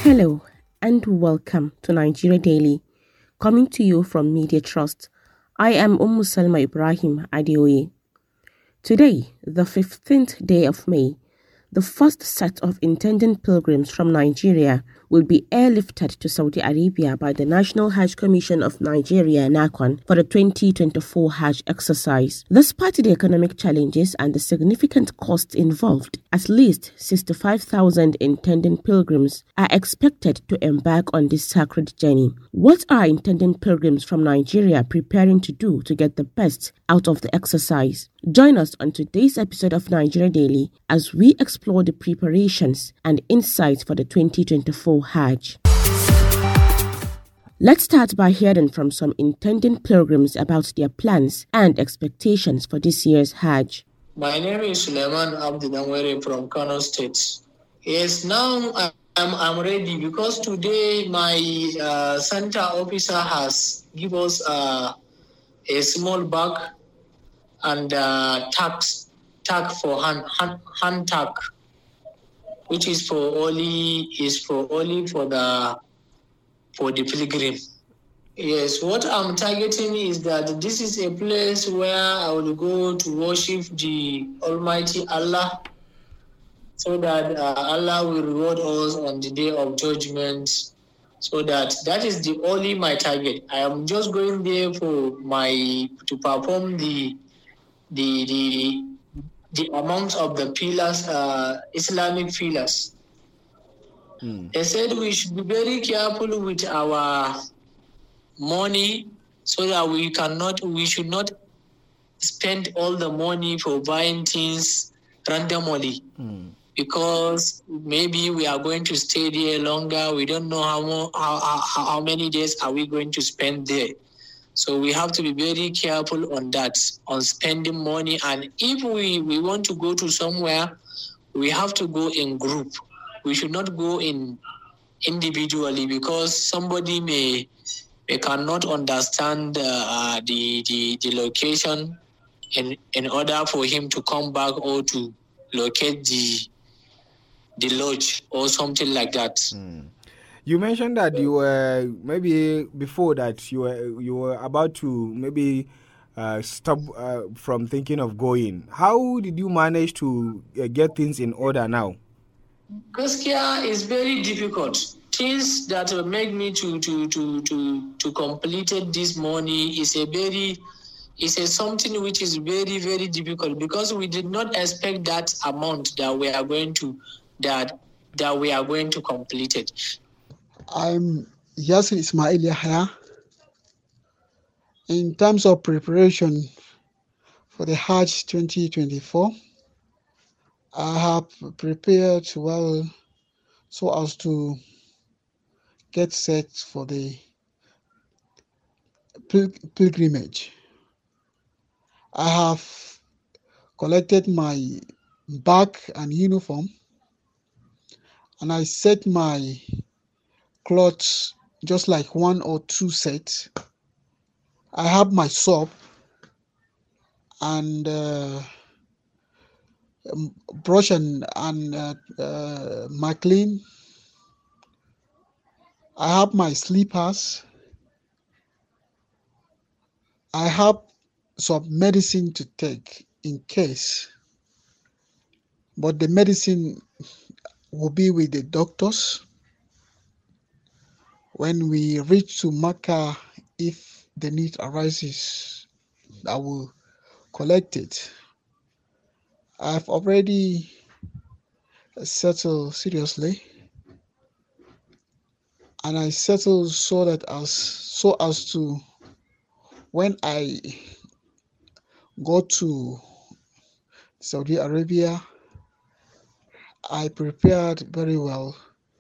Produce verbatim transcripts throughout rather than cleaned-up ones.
Hello and welcome to Nigeria Daily, coming to you from Media Trust. I am Ummu Salma Ibrahim Adeoye. Today, the fifteenth day of May, the first set of intending pilgrims from Nigeria will be airlifted to Saudi Arabia by the National Hajj Commission of Nigeria (NACON) for the twenty twenty-four Hajj exercise. Despite the economic challenges and the significant costs involved, at least sixty-five thousand intending pilgrims are expected to embark on this sacred journey. What are intending pilgrims from Nigeria preparing to do to get the best out of the exercise? Join us on today's episode of Nigeria Daily as we explore the preparations and insights for the twenty twenty-four Hajj. Let's start by hearing from some intending pilgrims about their plans and expectations for this year's Hajj. My name is Suleiman Abdinamwere from Kano State. Yes, now I'm, I'm ready because today my uh, center officer has given us uh, a small bag and uh, tax tag for hand, hand hand tag, which is for only is for only for the for the pilgrim. Yes, what I'm targeting is that this is a place where I will go to worship the Almighty Allah, so that uh, Allah will reward us on the day of judgment. So that that is the only my target. I am just going there for my to perform the the the the amount of the pillars, uh, Islamic pillars. Mm. They said we should be very careful with our money, so that we cannot, we should not spend all the money for buying things randomly. Mm. Because maybe we are going to stay there longer. We don't know how, mo- how, how how many days are we going to spend there. So we have to be very careful on that, on spending money. And if we, we want to go to somewhere, we have to go in group. We should not go in individually, because somebody may, may cannot understand uh, the, the the location in, in order for him to come back or to locate the the lodge or something like that. Mm. You mentioned that you were maybe before that you were you were about to maybe uh, stop uh, from thinking of going. How did you manage to uh, get things in order now? Gaskia is very difficult. Things that make me to to to to to complete this money is a very is a something which is very very difficult, because we did not expect that amount that we are going to that that we are going to complete it. I'm Yasir Ismail Yahya. In terms of preparation for the Hajj twenty twenty-four, I have prepared well so as to get set for the pil- pilgrimage. I have collected my bag and uniform, and I set my clothes just like one or two sets. I have my soap and uh, brush and, and uh, uh, my clean. I have my slippers. I have some medicine to take in case, but the medicine will be with the doctors. When we reach to Makkah, if the need arises, I will collect it. I've already settled seriously, and I settled so that as so as to when I go to Saudi Arabia, I prepared very well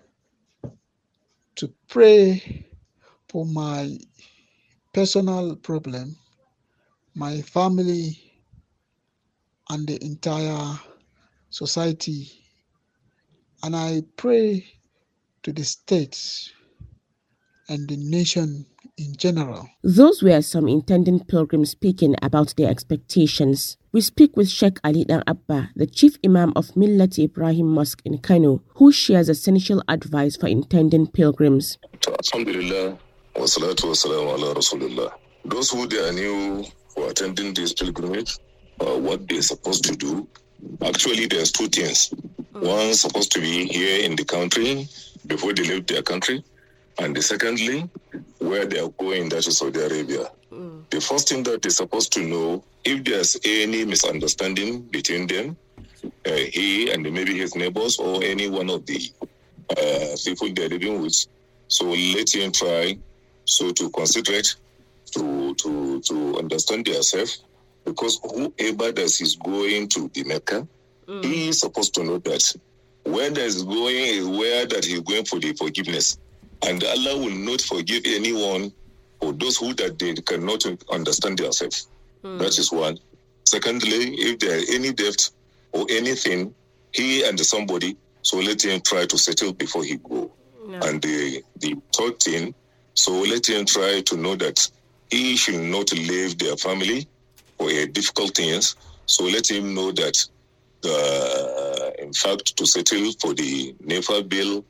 to pray for my personal problem, my family, and the entire society. And I pray to the states and the nation in general. Those were some intending pilgrims speaking about their expectations. We speak with Sheikh Ali Dan Abba, the chief imam of Millat Ibrahim Mosque in Kano, who shares essential advice for intending pilgrims. Alhamdulillah, wa salatu wa salam ala Rasulullah. Those who they are new for attending this pilgrimage, uh, what they're supposed to do, actually there's two things. One supposed to be here in the country before they leave their country, and the secondly, where they are going, that is Saudi Arabia. Mm. The first thing that they're supposed to know, if there's any misunderstanding between them, uh, he and maybe his neighbors or any one of the uh, people they're living with, so let him try so to considerate, to to to understand themselves, because whoever that is going to the Mecca, mm. he is supposed to know that where that is going is where that he's going for the forgiveness. And Allah will not forgive anyone or those who that they cannot understand themselves. Mm. That is one. Secondly, if there are any debt or anything, he and somebody, so let him try to settle before he go. No. And the, the third thing, so let him try to know that he should not leave their family for a difficult things. So let him know that, the, in fact, to settle for the NEFA bill,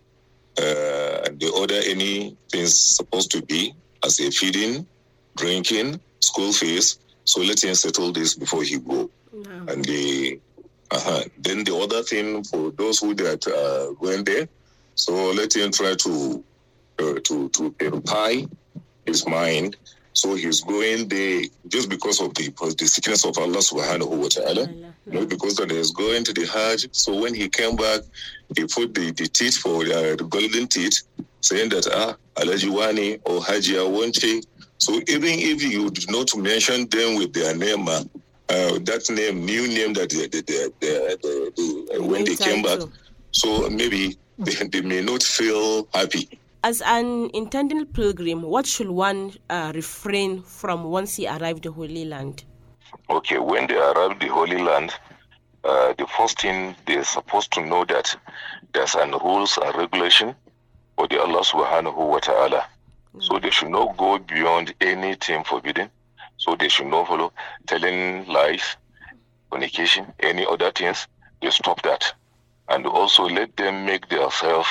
Uh, and the other any things supposed to be as a feeding, drinking, school fees. So let him settle this before he go. No. And the uh-huh. then the other thing for those who that uh, going there, so let him try to uh, to to purify his mind. So he's going there just because of the the sickness of Allah subhanahu wa ta'ala, not because that he's going to the Hajj. So when he came back, he put the, the teeth for uh, the golden teeth, saying that ah Alajiwani or Hajia Wonche. So even if you do not mention them with their name, uh, that name, new name that they, they, they, they, they, they, uh, when they came back, so maybe they, they may not feel happy. As an intending pilgrim, what should one uh, refrain from once he arrived the Holy Land? Okay, when they arrive the Holy Land, uh, the first thing they're supposed to know that there's an rules and regulation for the Allah subhanahu wa ta'ala. Mm. So they should not go beyond anything forbidden. So they should not follow telling lies, fornication, any other things. They stop that. And also let them make themselves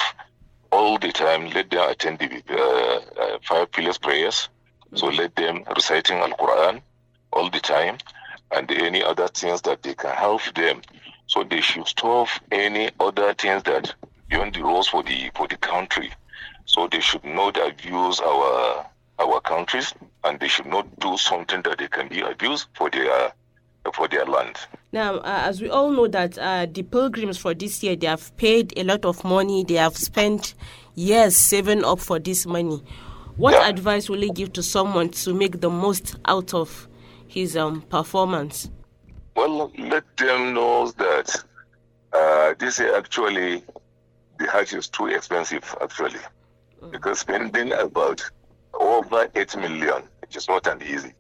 all the time, let them attend the uh, uh, five pillars prayers. Mm-hmm. So let them reciting Al-Quran all the time, and any other things that they can help them. So they should stop any other things that beyond the rules for the for the country. So they should not abuse our our countries, and they should not do something that they can be abused for their for their land. Now, uh, as we all know that uh, the pilgrims for this year, they have paid a lot of money. They have spent years saving up for this money. What yeah. advice will you give to someone to make the most out of his um, performance? Well, let them know that uh, this year actually the Hajj is too expensive actually, mm. because spending about over eight million, which is not an easy.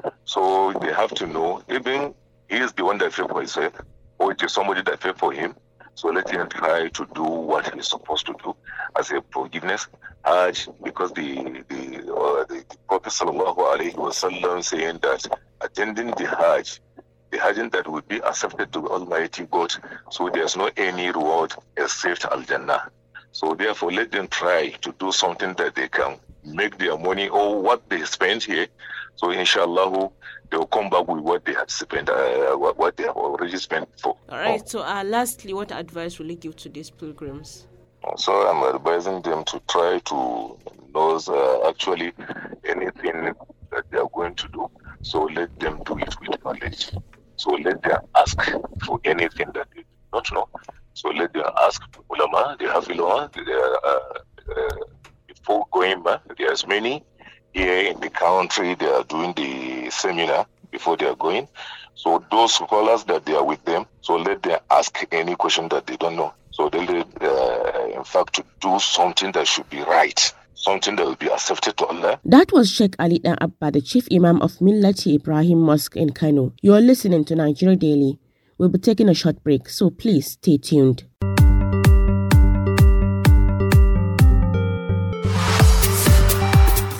So they have to know, even he is the one that paid for himself, or it is somebody that paid for him. So let him try to do what he's supposed to do as a forgiveness Hajj, because the the, uh, the Prophet sallallahu alaihi wasallam saying that attending the Hajj, the Hajj that would be accepted to Almighty God, so there's no any reward except Al Jannah. So therefore, let them try to do something that they can make their money or what they spend here. So inshallah, they will come back with what they had spent, uh, what, what they have already spent for. All right. So uh, lastly, what advice will you give to these pilgrims? So I'm advising them to try to know uh, actually anything that they are going to do. So let them do it with knowledge. So let them ask for anything that they do not know. So let them ask ulama. They have ulama. They are, uh, uh, before going back, there's many here in the country. They are doing the seminar before they are going. So those scholars that they are with them, so let them ask any question that they don't know. So they let, uh, in fact, to do something that should be right, something that will be accepted to Allah. That was Sheikh Ali Dan Abba, the Chief Imam of Millat Ibrahim Mosque in Kano. You are listening to Nigeria Daily. We'll be taking a short break, so please stay tuned.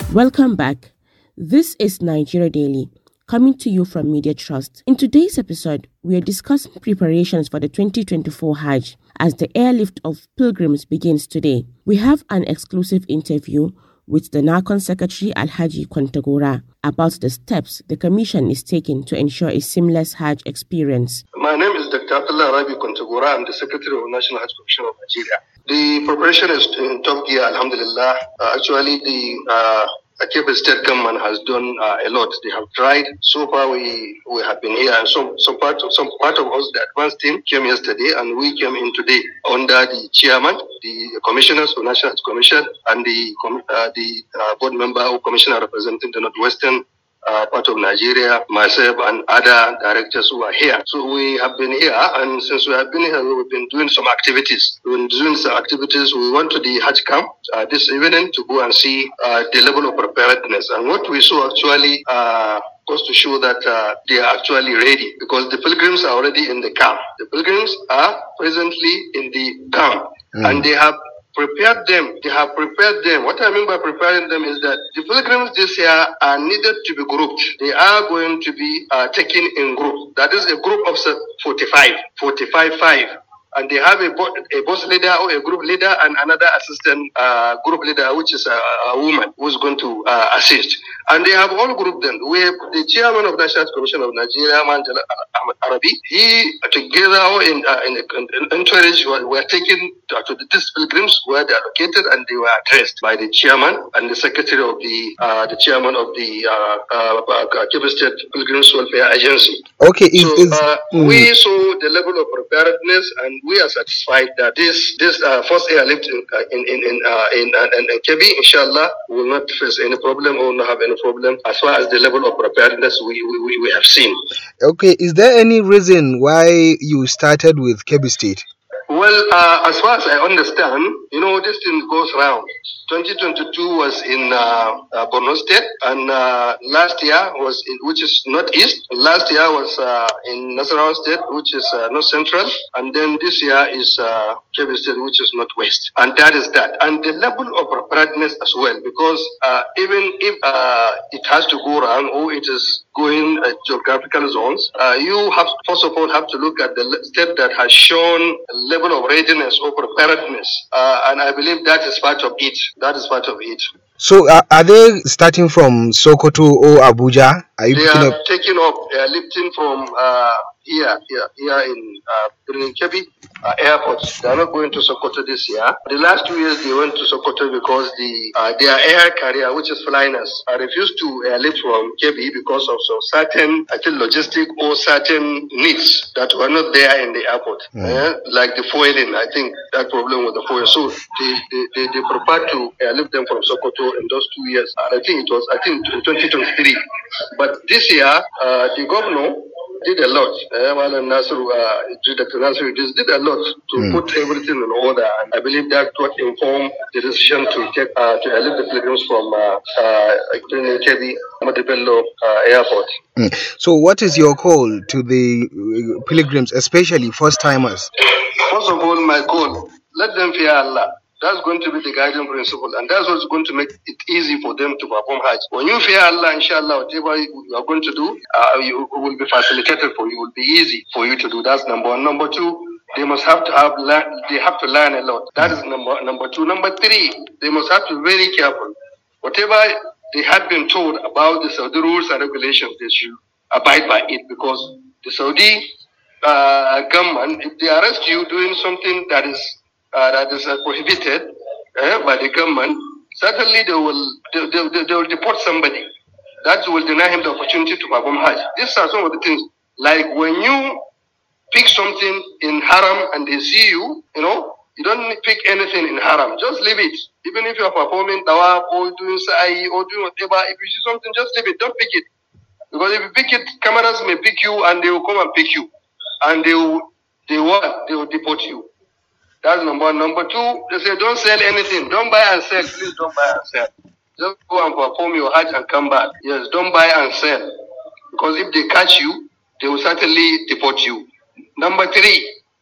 Welcome back. This is Nigeria Daily, coming to you from Media Trust. In today's episode, we are discussing preparations for the twenty twenty-four Hajj as the airlift of pilgrims begins today. We have an exclusive interview with the NACON Secretary Alhaji Kwantagora about the steps the Commission is taking to ensure a seamless Hajj experience. My name is Doctor Abdullah Rabi Kwantagora. I'm the Secretary of National Hajj Commission of Nigeria. The preparation is in top gear, alhamdulillah. Uh, actually, the uh, Kebbi State government has done uh, a lot. They have tried. So far, we we have been here, and some some part of some part of us, the advanced team, came yesterday, and we came in today under the chairman, the commissioners of National Hajj Commission, and the uh, the uh, board member or commissioner representing the Northwestern Uh, part of Nigeria, myself and other directors who are here. So we have been here, and since we have been here, we've been doing some activities. We've been doing some activities. We went to the Hajj camp uh, this evening to go and see uh, the level of preparedness. And what we saw actually uh, was to show that uh, they are actually ready, because the pilgrims are already in the camp. The pilgrims are presently in the camp, mm. and they have prepared them. They have prepared them. What I mean by preparing them is that the pilgrims this year are needed to be grouped. They are going to be uh, taken in groups. That is a group of forty-five, forty-five, five. And they have a, bo- a boss leader or a group leader and another assistant uh, group leader, which is a, a woman who's going to uh, assist. And they have all grouped them. We have the chairman of the National Commission of Nigeria, Manjala Ahmed Arabi. He, together in uh, in, in entourage, were, were taken to, to the these pilgrims where they are located, and they were addressed by the chairman and the secretary of the uh, the chairman of the uh, uh, Kebbi State Pilgrims Welfare Agency. Okay, so is, uh, mm. we saw the level of preparedness, and we are satisfied that this this uh, first airlift in uh, in in in, uh, in, uh, in Kebbi, inshallah, will not face any problem or not have any problem as far as the level of preparedness we, we, we have seen. Okay, is there any reason why you started with Kebbi State? Well, uh, as far as I understand, you know, this thing goes round. twenty twenty-two was in uh, uh, Borno State, and uh, last year was in, which is Northeast. Last year was uh, in Nasarawa State, which is uh, North Central, and then this year is uh, Kebbi State, which is Northwest. And that is that. And the level of preparedness as well, because uh, even if uh, it has to go around or it is going uh, geographical zones, uh, you have first of all have to look at the state that has shown a level of readiness or preparedness, uh, and I believe that is part of it. That is part of it. So, uh, are they starting from Sokoto or Abuja? Are you they picking are up? taking up. They are lifting from uh, here, here, here in uh, Kebbi uh, airport. They are not going to Sokoto this year. The last two years they went to Sokoto because the uh, their air carrier, which is Flynas, uh, refused to airlift from Kebbi because of some certain, I think, logistic or certain needs that were not there in the airport, mm. uh, like the fueling. I think that problem with the fuel. So they they, they, they prepared to airlift them from Sokoto in those two years. I think it was, I think, in twenty twenty-three. But this year, uh, the governor did a lot. Uh, Nasiru, uh, Doctor Nasiru did a lot to mm. put everything in order. And I believe that what informed the decision to take uh, to lift the pilgrims from uh, uh, Kebbi, Ahmadu Bello uh, Airport. Mm. So, what is your call to the pilgrims, especially first-timers? First of all, my call: let them fear Allah. That's going to be the guiding principle, and that's what's going to make it easy for them to perform Hajj. When you fear Allah, inshallah, whatever you are going to do, uh, you will be facilitated for you. It will be easy for you to do. That's number one. Number two, they must have to have learn, they have to learn a lot. That is number number two. Number three, they must have to be very careful. Whatever they had been told about the Saudi rules and regulations, they should abide by it, because the Saudi uh, government, if they arrest you doing something that is Uh, that is uh, prohibited uh, by the government, certainly they will they, they, they will deport somebody. That will deny him the opportunity to perform Hajj. These are some of the things. Like when you pick something in Haram and they see you, you know, you don't pick anything in Haram. Just leave it. Even if you are performing Tawaf or doing Sa'i or doing whatever, if you see something, just leave it. Don't pick it. Because if you pick it, cameras may pick you and they will come and pick you. And they will, they will, they will deport you. That's number one. Number two, they say don't sell anything. Don't buy and sell. Please don't buy and sell. Just go and perform your Hajj and come back. Yes, don't buy and sell. Because if they catch you, they will certainly deport you. Number three,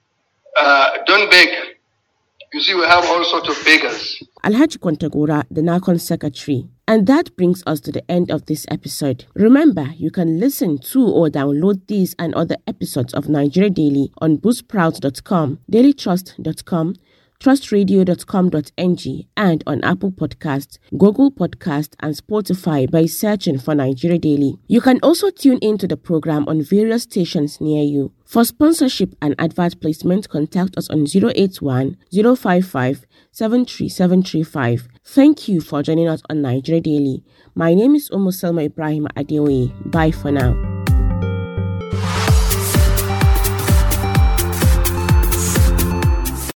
uh, don't beg. You see, we have all sorts of beggars. Alhaji Kwantagora, the NACON Secretary. And that brings us to the end of this episode. Remember, you can listen to or download these and other episodes of Nigeria Daily on buzzsprout dot com, daily trust dot com, trust radio dot com dot n g, and on Apple Podcasts, Google Podcasts, and Spotify by searching for Nigeria Daily. You can also tune into the program on various stations near you. For sponsorship and advert placement, contact us on zero eight one, zero five five, seven three seven three five. Thank you for joining us on Nigeria Daily. My name is Umu Salma Ibrahim Adeoye. Bye for now.